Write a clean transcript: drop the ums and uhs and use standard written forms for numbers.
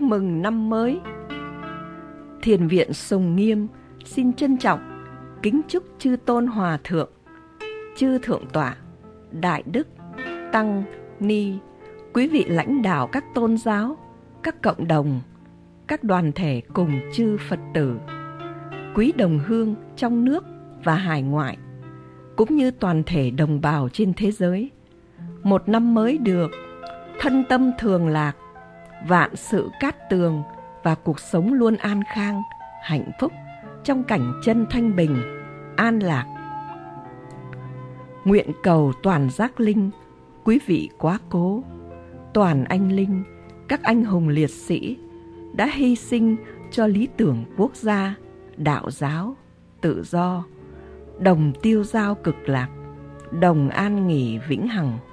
mừng năm mới. Thiền viện Sùng Nghiêm xin trân trọng kính chúc chư tôn hòa thượng, chư thượng tọa, đại đức, tăng, ni, quý vị lãnh đạo các tôn giáo, các cộng đồng, các đoàn thể cùng chư Phật tử, quý đồng hương trong nước và hải ngoại, cũng như toàn thể đồng bào trên thế giới. Một năm mới được thân tâm thường lạc, vạn sự cát tường và cuộc sống luôn an khang, hạnh phúc trong cảnh chân thanh bình, an lạc. Nguyện cầu toàn giác linh, quý vị quá cố, toàn anh linh, các anh hùng liệt sĩ đã hy sinh cho lý tưởng quốc gia, đạo giáo, tự do, đồng tiêu giao cực lạc, đồng an nghỉ vĩnh hằng.